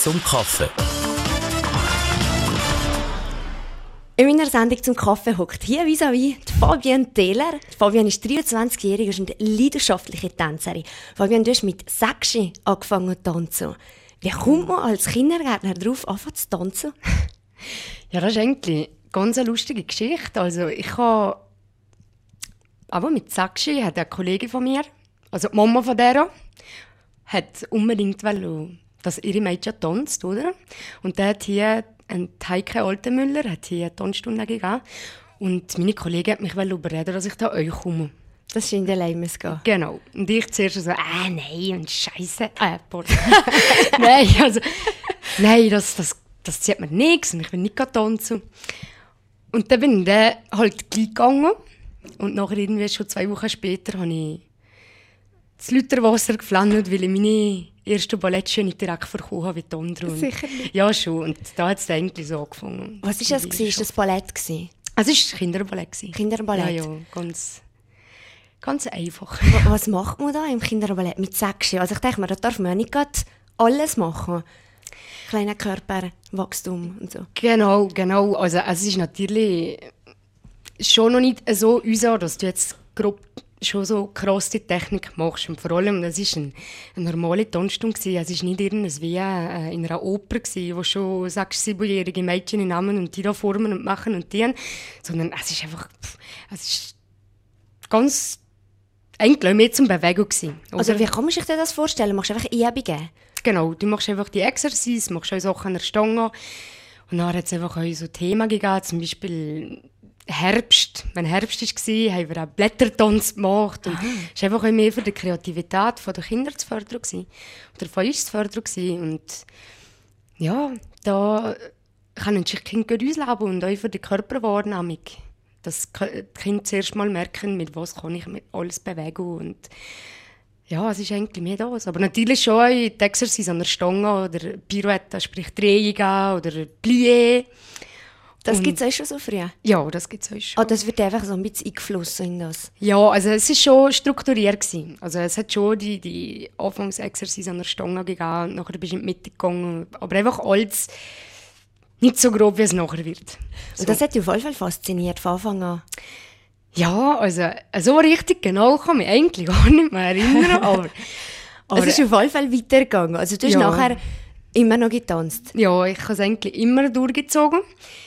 zum Kaffee. In meiner Sendung zum Kaffee hockt hier vis-à-vis die Fabienne Thieler. Fabienne ist 23-jährig und ist eine leidenschaftliche Tänzerin. Fabienne, du hast mit 6 angefangen zu tanzen. Wie kommt man als Kindergärtner darauf, anfangen zu tanzen? Ja, das ist eigentlich ganz eine lustige Geschichte. Also ich habe, aber mit 6 hat eine Kollegin von mir, also die Mama von der, hat unbedingt wollen, dass ihre Mädchen tanzt, oder? Und der hat hier Heike Altenmüller hat hier eine Tanzstunde gegeben. Und meine Kollegin hat mich überreden, dass ich da euch komme. Das ist in den Leimes gehen. Genau. Und ich zuerst so, nein, und Scheiße. Nein, das zieht mir nichts und ich will nicht tanzen. Und dann bin ich dann halt gleich gegangen. Und nachher irgendwie schon 2 Wochen später habe ich das Lüterwasser geflattert, weil ich meine erste Ballettschule nicht direkt verkauft habe wie die anderen. Sicher nicht. Ja, schon. Und da hat es eigentlich so angefangen. Was war das? War das Ballett? Es war Kinderballett. Kinderballett? Ja, ganz einfach. Was macht man da im Kinderballett mit 6? Also ich denke mir, da darf man ja nicht gerade alles machen. Kleiner Körperwachstum und so. Genau. Also es ist natürlich schon noch nicht so unser, dass du jetzt grob schon so krasse Technik machst. Und vor allem, das war eine normale Tanzstunde. Es war nicht irgendwas wie in einer Oper, wo schon 6-, 7-jährige Mädchen in Namen und die da formen und machen und dienen. Sondern es ist einfach, es ist ganz, eigentlich mehr zum Bewegen gewesen. Also wie kann man sich denn das vorstellen? Machst du einfach Übungen? Genau, du machst einfach die Exercise, machst auch Sachen an der Stange. Und dann hat es einfach auch so Themen gegeben, zum Beispiel Herbst. Wenn Herbst war, haben wir auch Blättertanz gemacht. Und es war einfach auch mehr für die Kreativität der Kinder zu fördern. Oder von uns zu fördern. Und ja, da können sich die Kinder gut ausleben und auch für die Körperwahrnehmung. Dass die Kinder zuerst mal merken, mit was kann ich alles bewegen. Und ja, es ist eigentlich mehr das. Aber natürlich schon auch die Exercise an der Stange oder Pirouette, sprich Drehungen oder Plié. Das gibt es auch schon so früh? Ja, das gibt es auch schon. Das wird einfach so ein bisschen eingeflossen in das? Ja, also es war schon strukturiert gewesen. Also es hat schon die Anfangsexercise an der Stange gegeben und nachher bist du in die Mitte gegangen. Aber einfach alles nicht so grob, wie es nachher wird. So. Und das hat dich auf jeden Fall fasziniert von Anfang an? Ja, also so richtig genau kann ich mich eigentlich gar nicht mehr erinnern. aber es ist auf jeden Fall weitergegangen. Also du hast nachher immer noch getanzt? Ja, ich habe es eigentlich immer durchgezogen.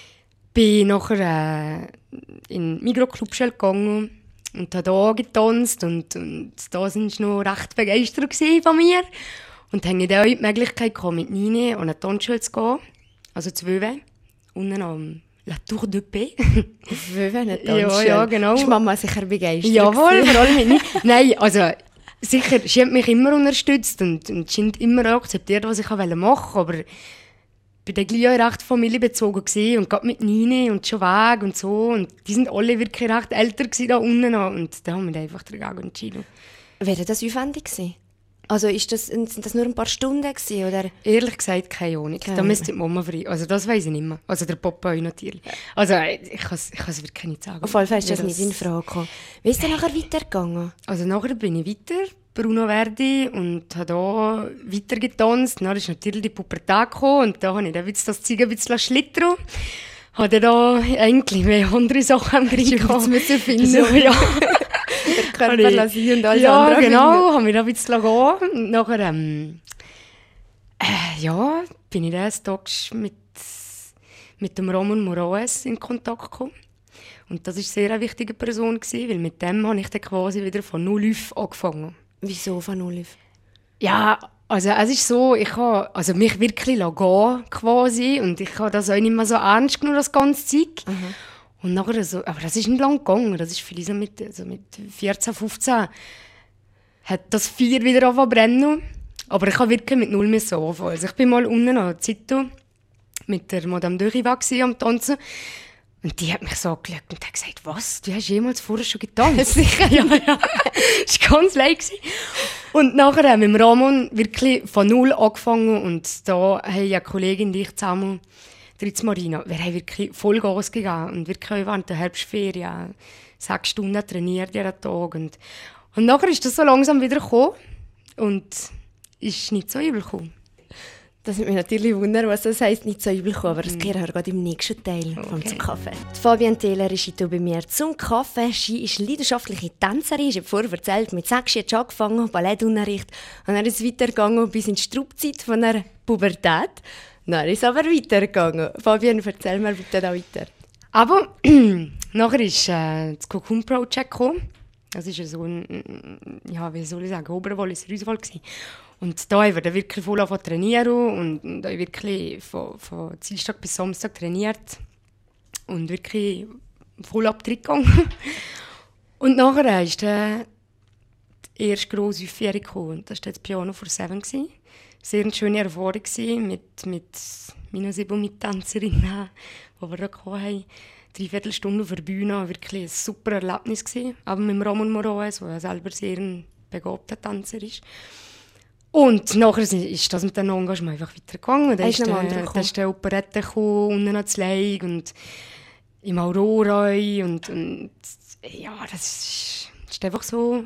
Bin nachher in die Mikroclubschule gegangen und habe da getanzt und da waren sie noch recht begeistert von mir. Und haben dann auch die Möglichkeit gehabt, mit 9 an eine Tanzschule zu gehen, also zu Vevey, unten am La Tour de Paix. Vevey, eine Tanzschule? Ja, genau. Ist Mama sicher begeistert? Jawohl, vor allem mit 9. Nein, also sicher, sie hat mich immer unterstützt und sie hat immer akzeptiert, was ich machen wollte, aber ich war dann gleich recht familienbezogen und gerade mit 9 und schon weg und so. Und die sind alle wirklich recht älter da unten. Und da haben wir einfach dagegen entschieden. Wäre das aufwendig gewesen? Also sind das nur ein paar Stunden gewesen, oder? Ehrlich gesagt, keine Ahnung. Da müsste die Mama frei. Also das weiss ich nicht mehr. Also der Papa auch natürlich. Also ich kann es wirklich nicht sagen. Auf jeden Fall ist das nicht in Frage gekommen. Wie ist es dann nachher weitergegangen? Also nachher bin ich weiter, Bruno Verdi, und habe da weiter getanzt. Dann ist natürlich die Pubertät gekommen und da habe ich dann das Zeug ein bisschen schlittern. Habe da eigentlich mehr andere Sachen am Griff gehabt. Müssen finden. So, ja. Der Körper lassen und alles ja, andere. genau, habe mich da ein bisschen gehen. Und nachher, bin ich dann Tag mit dem Ramon Moraes in Kontakt gekommen. Und das war eine sehr wichtige Person, weil mit dem habe ich dann quasi wieder von null auf angefangen. Wieso von null auf? Ja, also es ist so, ich habe mich wirklich gehen quasi und ich habe das auch nicht mehr so ernst genommen, das ganze Zeug. Mhm. Und nachher so, aber das ist nicht lang gegangen, das ist vielleicht so mit 14, 15 hat das Feuer wieder angefangen zu brennen. Aber ich habe wirklich mit null anfangen. Also ich bin mal unten an der Zeitung mit der Madame de Riva am Tanzen. Und die hat mich so angeschaut und hat gesagt, was, du hast jemals vorher schon getanzt? Sicher, ja. Das war ganz leid. Und nachher haben wir mit Ramon wirklich von null angefangen und da haben eine Kollegin und ich zusammen, Ritz Marina, wir haben wirklich voll Gas gegeben und wirklich während der Herbstferien 6 Stunden trainiert jeden Tag. Und nachher ist das so langsam wieder gekommen und ist nicht so übel gekommen. Das würde mich natürlich wundern, was das heisst, nicht so übel kommen, aber das gehört wir gerade im nächsten Teil vom zum Kaffee. Die Fabienne Thieler ist hier bei mir zum Kaffee. Sie ist leidenschaftliche Tänzerin. Ich habe vorher erzählt, mit 6 Jahren hat sie angefangen, Ballettunterricht. Und dann ist es weitergegangen bis in die Strubzeit von der Pubertät. Dann ist es aber weitergegangen. Fabienne, erzähl mir bitte da weiter. Aber nachher ist das Cocoon Project gekommen. Das war so ein, ja, wie soll ich sagen, Oberwallis, Rüswall gewesen. Und da haben wir dann wirklich voll angefangen zu trainieren und da wirklich von Dienstag bis Samstag trainiert und wirklich voll Abtritt gegangen. Und nachher ist dann die erste grosse Aufführung gekommen und das war das Piano for Seven. Sehr eine schöne Erfahrung mit meinen 7 Mittänzerinnen, die wir da hatten. 3/4 Stunde auf der Bühne, wirklich ein super Erlebnis gewesen. Aber mit Ramon Moraes, der selber sehr ein begabter Tänzer ist. Und nachher ist das mit dem Engagement einfach weitergegangen. Dann ist der Operette gekommen, unten an das Leig und im Aurora und ja, das ist einfach so.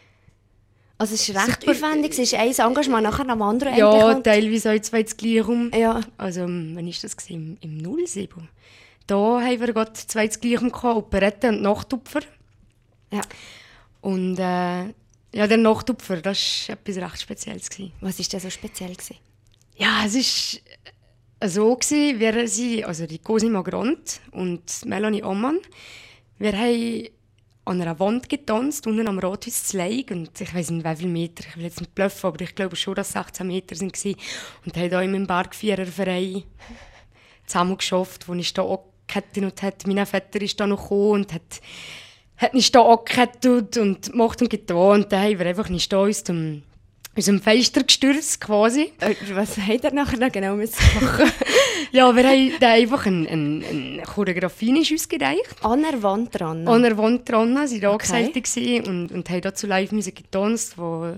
Also es ist recht aufwendig, es ist ein Engagement nachher am anderen Ende. Ja, teilweise auch 2 gleich rum. Ja. Also, wann war das? Im 07. Da haben wir gerade 2 gleich rum gehabt, Operette und Nachtopfer. Ja. Und ja, der Nachtopfer, das war etwas recht Spezielles. Was war denn so speziell? Ja, es war so, wir sind, also die Cosima Grant und Melanie Ammann, wir haben an einer Wand getanzt, unten am Rathaus zu Leig. Und ich weiss nicht, wie viele Meter, ich will jetzt nicht bluffen, aber ich glaube schon, dass 16 Meter waren. Und haben da im Bergviererverein zusammen geschafft, wo ich da angekettet und hat. Mein Vater ist da noch gekommen und hat nicht da angekettet und gemacht und getan. Und dann haben wir einfach nicht da aus dem Fenster gestürzt, quasi. Was habt ihr nachher noch genau machen? Ja, wir haben da einfach eine Choreografie ausgereicht. An der Wand dran? An der Wand dran, sie waren angesellt und haben dazu Live-Musik getanzt, wo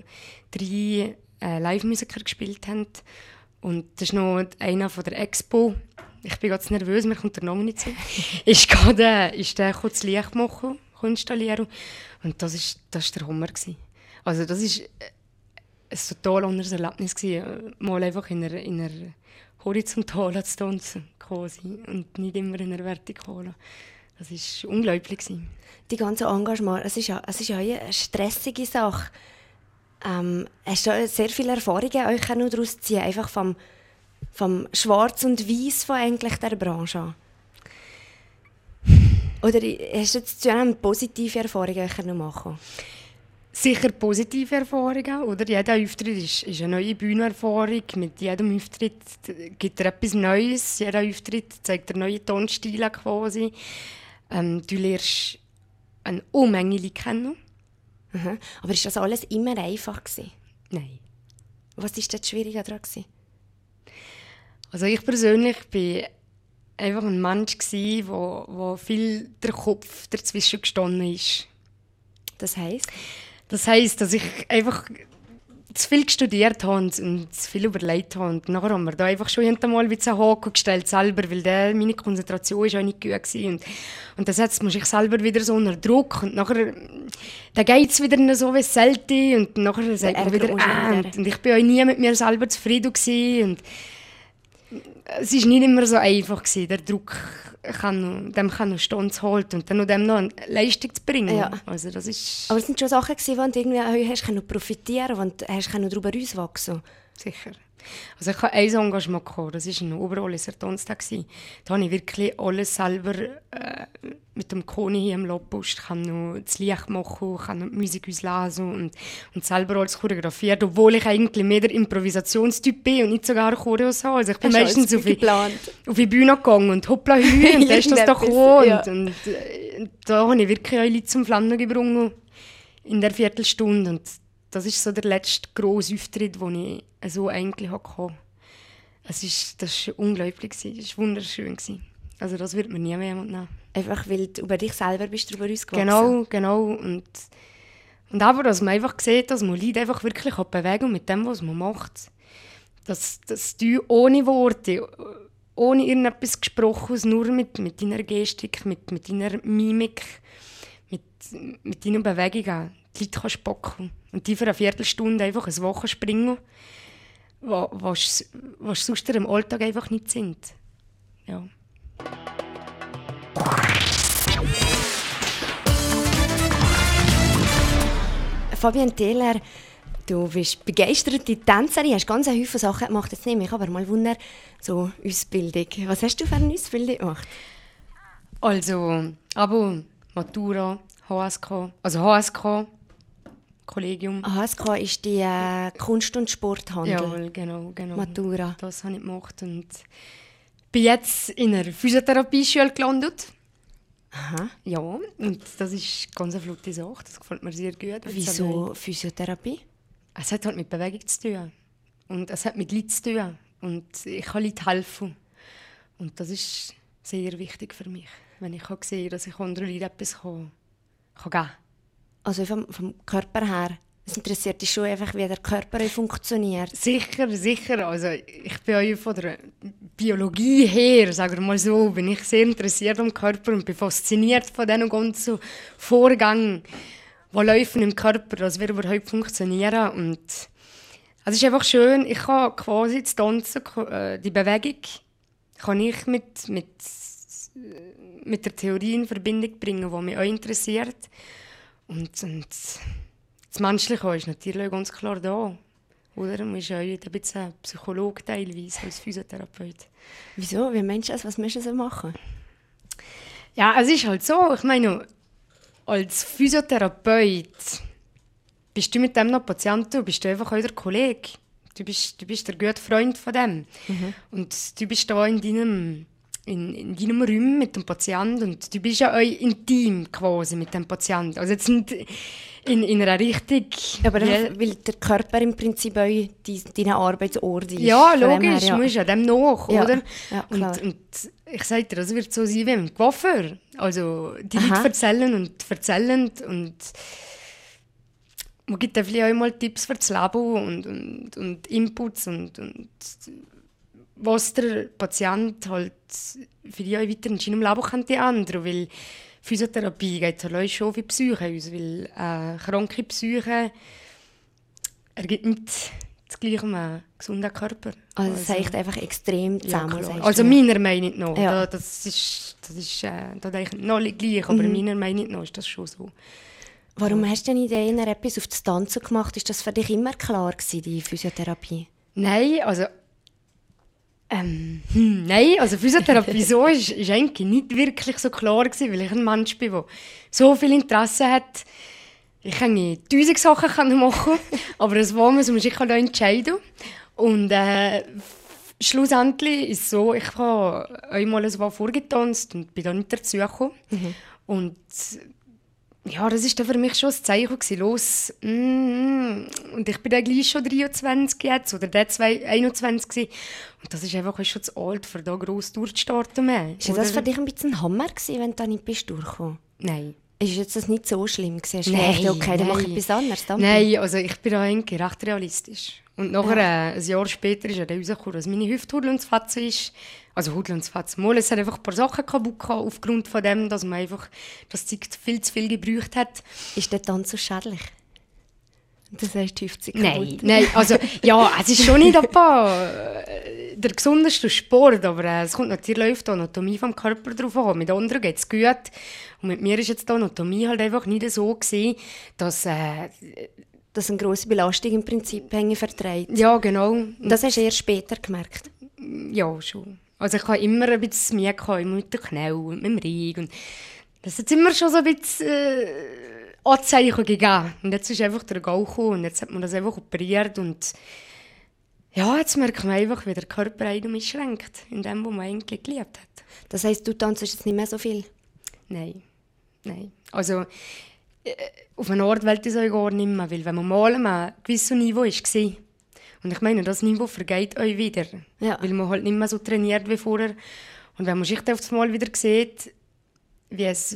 3 Live-Musiker gespielt haben. Und das ist noch einer von der Expo. Ich bin ganz nervös, mir kommt der Name nicht so. ist der das Licht machen, installieren. Und das ist der Hammer gewesen. Also das ist ein total anderes Erlebnis gewesen, mal einfach in einer Horizontalen zu tanzen, quasi, und nicht immer in einer Vertikalen. Das war unglaublich gewesen. Die ganze Engagement, es ist ja eine stressige Sache. Hast du sehr viele Erfahrungen euch daraus ziehen, einfach vom Schwarz und Weiß von eigentlich der Branche an? Oder hast du jetzt zu einem positive Erfahrungen noch machen? Sicher positive Erfahrungen, oder? Jeder Auftritt ist eine neue Bühnenerfahrung. Mit jedem Auftritt gibt er etwas Neues. Jeder Auftritt zeigt er neue Tonstile quasi. Du lernst eine Unmenge Leute kennen. Mhm. Aber ist das alles immer einfach gewesen? Nein. Was war das Schwierige daran gewesen? Also ich persönlich war einfach ein Mensch, wo viel der Kopf dazwischen gestanden ist. Das heisst? Das heisst, dass ich einfach zu viel studiert habe und zu viel überlegt habe. Und nachher haben wir da einfach schon einmal wieder einen Haken gestellt, selber, weil meine Konzentration war auch nicht gut gewesen. Und das setzt man sich selber wieder so unter Druck. Und nachher geht es wieder so, wie es sollte. Und nachher sagt man wieder, und ich war auch nie mit mir selber zufrieden gewesen. Und es war nicht immer so einfach gewesen, der Druck dem noch standzuhalten und dann noch dem noch eine Leistung zu bringen. Ja. Also das ist aber es waren schon Sachen, wo du irgendwie hast profitieren konntest, wo du darüber auswachsen. Sicher. Also ich hatte ein Engagement, das war ein Oberwalliser Tanztag. Da habe ich wirklich alles selber mit dem Koni hier im Lobpost. Ich kann noch das Licht machen, ich kann noch die Musik auslesen und selber alles choreografiert, obwohl ich eigentlich mehr der Improvisationstyp bin und nicht sogar Choreos habe. Also ich bin meistens auf die Bühne gegangen und hoppla hü und da ist das da gekommen. Ja. Und da habe ich wirklich auch Leute zum Flammen gebrungen in der Viertelstunde. Und das ist so der letzte grosse Auftritt, den ich so eigentlich hatte. Das war unglaublich, das war wunderschön. Also das wird mir nie mehr jemand nehmen. Einfach, weil du über dich selber bist darüber ausgewachsen. Genau. Und aber, dass man einfach sieht, dass man Leute einfach wirklich bewegen mit dem, was man macht. Dass du ohne Worte, ohne irgendetwas Gesprochenes, nur mit deiner Gestik, mit deiner Mimik, mit deinen Bewegungen die Leute kannst packen. Und die für eine Viertelstunde einfach eine Woche springen. was sonst im Alltag einfach nicht sind. Ja. Fabienne Thieler, du bist begeisterte Tänzerin, hast ganz viele Sachen gemacht. Jetzt nehme ich aber mal Wunder, so Ausbildung. Was hast du für eine Ausbildung gemacht? Also, Abo, Matura, HSK, also HSK, Kollegium. HSK ist die Kunst- und Sporthandel. Ja, genau. Matura. Das habe ich gemacht und bin jetzt in einer Physiotherapie-Schule gelandet. Aha. Ja, und das ist ganz eine flotte Sache, das gefällt mir sehr gut. Wieso Physiotherapie? Es hat halt mit Bewegung zu tun und es hat mit Leuten zu tun und ich kann Leuten helfen. Und das ist sehr wichtig für mich, wenn ich sehe, dass ich anderen Leuten etwas geben kann. Also vom Körper her? Es interessiert dich schon einfach, wie der Körper funktioniert. Sicher. Also ich bin auch von der Biologie her, sagen wir mal so, bin ich sehr interessiert am Körper und bin fasziniert von diesen ganzen Vorgängen, die laufen im Körper, dass wir überhaupt funktionieren. Und es ist einfach schön, ich kann quasi das Tanzen, die Bewegung, kann ich mit der Theorie in Verbindung bringen, die mich auch interessiert. Und das Menschliche ist natürlich ganz klar da. Oder? Man ist ja ein bisschen ein Psychologe teilweise als Physiotherapeut. Wieso? Wie meinst du das? Was müssen sie machen? Ja, es ist halt so. Ich meine, als Physiotherapeut bist du mit dem noch Patient, du bist einfach auch der Kollege. Du bist der gute Freund von dem. Mhm. Und du bist da in deinem Raum mit dem Patienten und du bist ja auch intim quasi mit dem Patienten. Also jetzt nicht in einer Richtung... Aber weil der Körper im Prinzip auch dein Arbeitsort ist. Ja, logisch, du musst ja dem nach, ja. oder? Ja, klar. Und ich sage dir, das wird so sein wie im Coiffeur. Also die Leute erzählen und man gibt dann vielleicht auch mal Tipps für das Leben und Inputs und was der Patient halt für dich auch weiter in seinem Leben könnte ändern. Weil Physiotherapie geht halt schon auf die Psyche aus, weil kranke Psyche ergibt nicht das Gleiche wie einen gesunden Körper. Also das hängt einfach extrem zusammen. Ja, also meiner Meinung nach. Ja. Das ist da denke ich noch nicht gleich, aber meiner Meinung nach ist das schon so. Warum hast du denn in etwas auf das Tanzen gemacht? Ist das für dich immer klar gewesen, die Physiotherapie? Nein, also Physiotherapie so ist eigentlich nicht wirklich so klar gewesen, weil ich ein Mensch bin, der so viel Interesse hat. Ich kann 1000 Sachen machen, aber das muss man sich entscheiden. Und schlussendlich ist es so, ich habe einmal ein Mal vorgetanzt und bin dann nicht dazu gekommen. Mhm. Und ja, das war dann für mich schon ein Zeichen gewesen. Los. Und ich bin dann gleich schon 23 jetzt, oder der 21 gewesen. Und das ist einfach schon zu alt, um da gross durchzustarten. Ist das für dich ein bisschen ein Hammer gewesen, wenn du da nicht bist durchgekommen? Nein. Ist jetzt das nicht so schlimm gewesen? Nein, okay, dann mache ich etwas anderes. Nein, also ich bin da eigentlich recht realistisch. Und nachher, ein Jahr später, ist dann rausgekommen, dass meine Hüfte Hudl ist. Also Hudl es hat einfach ein paar Sachen kaputt gehabt, aufgrund von dem, dass man einfach das Zeug viel zu viel gebraucht hat. Ist der dann so schädlich? Das heißt, die Hüfte kaputt? Nein, also ja, es ist schon nicht der gesundeste Sport, aber es kommt natürlich auf die Anatomie vom Körper drauf an. Mit anderen geht es gut. Und mit mir ist jetzt die Anatomie halt einfach nicht so gewesen, dass dass eine grosse Belastung im Prinzip hängen verträgt. Ja, genau. Das hast du erst später gemerkt? Ja, schon. Also ich habe immer ein bisschen Mühe mit den Knien und mit dem Rücken. Das hat immer schon so ein bisschen Anzeichen gegeben. Und jetzt ist einfach der Gau gekommen und jetzt hat man das einfach operiert. Und ja, jetzt merkt man einfach, wie der Körper einen einschränkt, in dem, wo man eigentlich gelebt hat. Das heisst, du tanzt jetzt nicht mehr so viel? Nein. Also auf eine Art will ich es auch gar nicht mehr, weil wenn man mal an einem gewissen Niveau war, und ich meine, das Niveau vergeht euch wieder, weil man halt nicht mehr so trainiert wie vorher. Und wenn man sich auf das Mal wieder sieht, wie es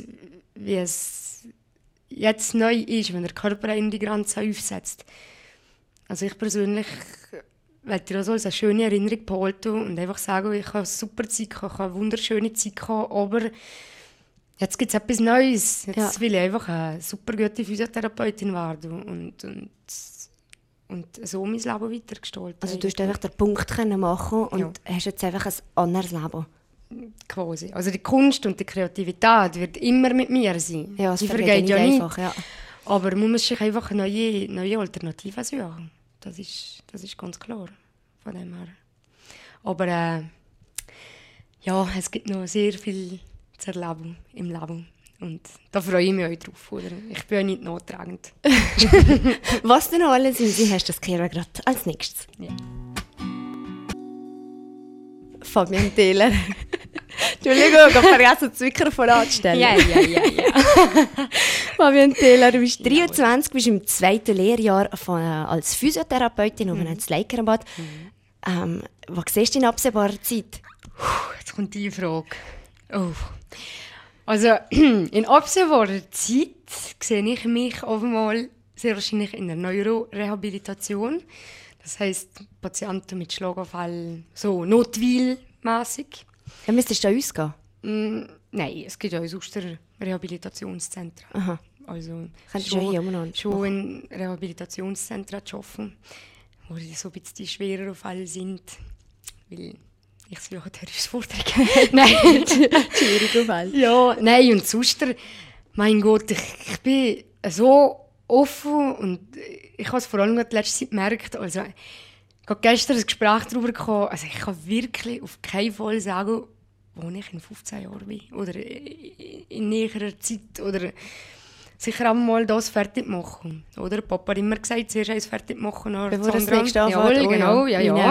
jetzt neu ist, wenn der Körper in die Grenze aufsetzt. Also ich persönlich möchte das als eine schöne Erinnerung behalten und einfach sagen, ich habe eine super Zeit gehabt, ich habe eine wunderschöne Zeit gehabt, aber jetzt gibt es etwas Neues. Jetzt will ich einfach eine super gute Physiotherapeutin werden. Und und so mein Leben weitergestalten. Also du hast einfach den Punkt können machen und hast jetzt einfach ein anderes Leben. Quasi. Also die Kunst und die Kreativität wird immer mit mir sein. Ja, es die vergeht ja nicht. einfach, ja. Aber man muss sich einfach neue Alternativen suchen. Das ist ganz klar. Von dem her. Aber ja, es gibt noch sehr viel zu erleben im Leben. Und da freue ich mich auch drauf. Oder? Ich bin ja nicht nottragend. Was du noch alles in sich hast, das kehren wir gerade als nächstes. Ja. Fabian Täler. Entschuldigung, ich habe vergessen, das Mikrofon anzustellen. Ja. Fabian Täler, du bist 23, bist im 2. Lehrjahr als Physiotherapeutin und in Leikerbad. Was siehst du in absehbarer Zeit? Jetzt kommt die Frage. Oh. Also, in absehbarer Zeit sehe ich mich auf einmal sehr wahrscheinlich in der Neurorehabilitation. Das heisst, Patienten mit Schlaganfall, so notweilmässig. Ja, müsstest du da ausgehen? Nein, es gibt ja auch sonst Rehabilitationszentren. Aha. Also Könntest du hier umeinander schon in Rehabilitationszentren arbeiten, wo so ein bisschen die schwereren Fälle sind. Weil ich suche die Herausforderung. Nein, schwieriger Fall. Ja, nein, und sonst, mein Gott, ich bin so offen und ich habe es vor allem in letzter Zeit gemerkt, also ich habe gestern ein Gespräch darüber gehabt, also ich kann wirklich auf keinen Fall sagen, wo ich in 15 Jahren bin oder in näherer Zeit oder sicher auch mal das fertig machen, oder? Papa hat immer gesagt, zuerst eins fertig machen, bevor das nächste anfängt. Jawohl, genau, ja.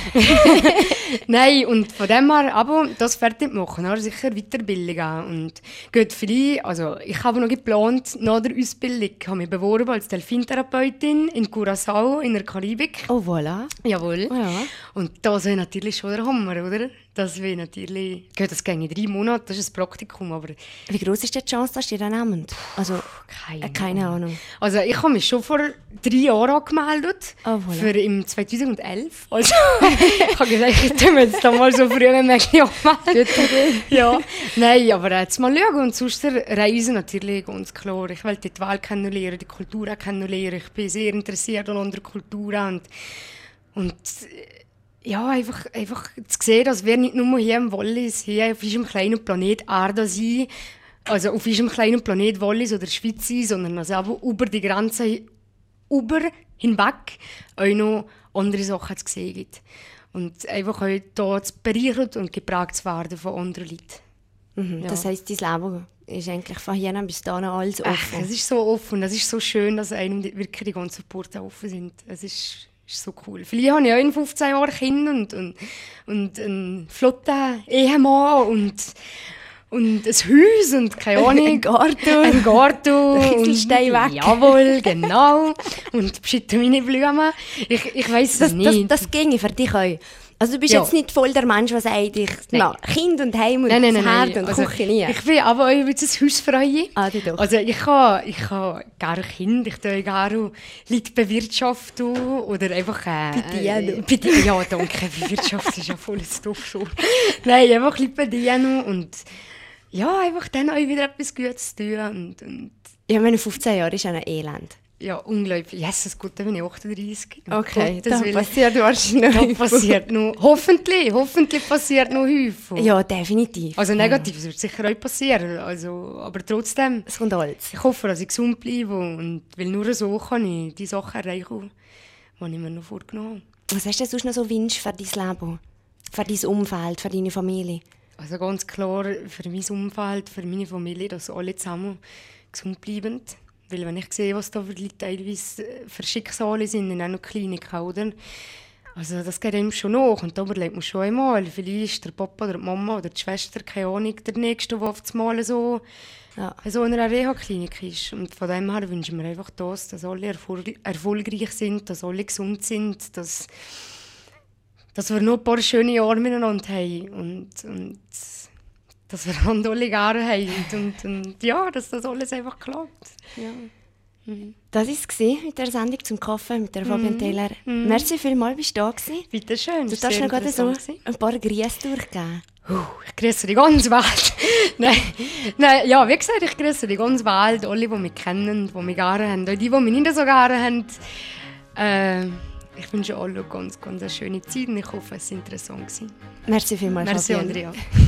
Nein, und von dem her, aber das fertig machen, oder? Sicher Weiterbildung und geht viele, also ich habe noch geplant, nach der Ausbildung, ich habe mich beworben als Delfintherapeutin in Curaçao, in der Karibik. Oh, voilà. Jawohl. Ja. Und das wäre natürlich schon der Hammer, oder? Das wäre natürlich, das geht in 3 Monate, das ist ein Praktikum, aber... Wie groß ist die Chance, dass die dann nehmen? Also, keine Ahnung. Also ich habe mich schon vor 3 Jahren angemeldet, voilà. für im 2011. Also ich habe gesagt, ich tue mir jetzt da mal so früh wie möglich anmelden. Ja, nein, aber jetzt mal schauen. Und sonst reisen natürlich ganz klar. Ich will die Welt kennenlernen, die Kultur kennenlernen. Ich bin sehr interessiert an anderen Kulturen. Und ja, einfach zu sehen, dass wir nicht nur hier im Wallis, hier auf unserem kleinen Planet Erde sind, also auf unserem kleinen Planet Wallis oder Schweiz sind, sondern dass auch über die Grenzen hinweg auch noch andere Sachen zu sehen gibt. Und einfach auch hier zu bereichert und geprägt zu werden von anderen Leuten. Ja. Das heisst, dein Leben ist eigentlich von hier bis dahin alles offen. Es ist so offen, es ist so schön, dass einem wirklich die ganzen Porten offen sind. Es ist so cool. Vielleicht habe ich auch in 15 Jahren Kinder und einen flotten Ehemann und ein Haus und keine Ahnung. Ein Garten. Der Kieselstein weg. Jawohl, genau. Und beschütte meine Blumen. Ich weiss es nicht. Das ginge für dich auch. Also du bist jetzt nicht voll der Mensch, der sagt, Kind und Heim und Herd und Küche nie. Ich bin aber auch ein bisschen Hausfrau. Ah, du doch. Also ich habe gerne Kinder, ich tue gerne Leute bewirtschaften oder einfach... bedienen. Ja, danke, Bewirtschaften ist ja voll ein Doofschul. Nein, einfach Leute bedienen und ja, einfach dann auch wieder etwas Gutes tun. Und ja, meine 15 Jahre ist ja ein Elend. Ja, unglaublich. Jesus, gut, dann bin ich 38. Okay, das passiert wahrscheinlich. Das passiert noch. Hoffentlich passiert noch häufig. Ja, definitiv. Also negativ, es wird sicher auch passieren. Also, aber trotzdem. Es kommt alles. Ich hoffe, dass ich gesund bleibe. Und weil nur so kann ich die Sachen erreichen, die ich mir noch vorgenommen habe. Was hast du sonst noch so Wünsche für dein Leben? Für dein Umfeld, für deine Familie? Also ganz klar, für mein Umfeld, für meine Familie, dass alle zusammen gesund bleiben. Weil wenn ich sehe, was da für Leute teilweise für Schicksale sind in einer Klinik, oder? Also das geht einem schon nach. Und da überlegt man schon einmal, vielleicht ist der Papa oder die Mama oder die Schwester, keine Ahnung, der Nächste, der auf das Mal so in einer Reha-Klinik ist. Und von dem her wünschen wir einfach das, dass alle erfolgreich sind, dass alle gesund sind, dass wir noch ein paar schöne Jahre miteinander haben und dass wir alle gerne haben und ja, dass das alles einfach klappt. Ja. Das war es mit der Sendung zum Kaffee mit der Fabian Täler. Merci vielmals, bist du da gewesen. Bitte schön. Du darfst noch gerade so ein paar Grüße durchgeben. Ich grüße die ganze Welt. Nein, ja, wie gesagt, ich grüße die ganze Welt, alle, die mich kennen, die mich gerne haben, auch die mich nicht so gerne haben. Ich wünsche allen ganz, ganz eine schöne Zeit und ich hoffe, es war interessant. Merci vielmals, Merci, Fabienne. Andrea.